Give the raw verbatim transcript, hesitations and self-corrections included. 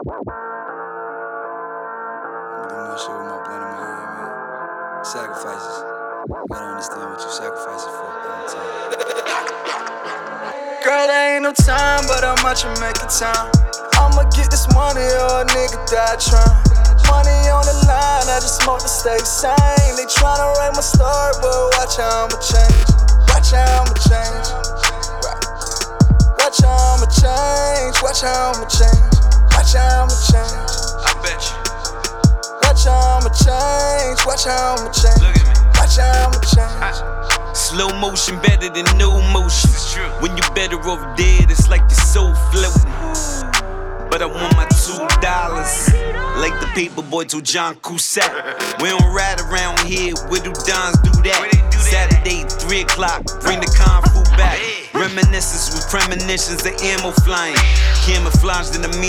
Do more shit with my blunt in my hand, man. Sacrifices. Gotta understand what you sacrificing for all the time. Girl, there ain't no time, but how much you making time? I'ma get this money or a nigga die trying. Money on the line, I just smoke to stay sane. They tryna write my story, but watch how I'ma change. Watch how I'ma change. Watch how I'ma change. Watch how I'ma change. Watch how I'ma change. I bet you. Watch how I'ma change. Watch how I'ma change. Look at me. Watch how I'ma change. Slow motion better than no motion. When you better off dead, it's like your soul floating. But I want my two dollars, like the paper boy told John Cusack. We don't ride around here, where do dons do that? Saturday, three o'clock, bring the kung fu back. Reminiscence with premonitions of ammo flying. Camouflaged in the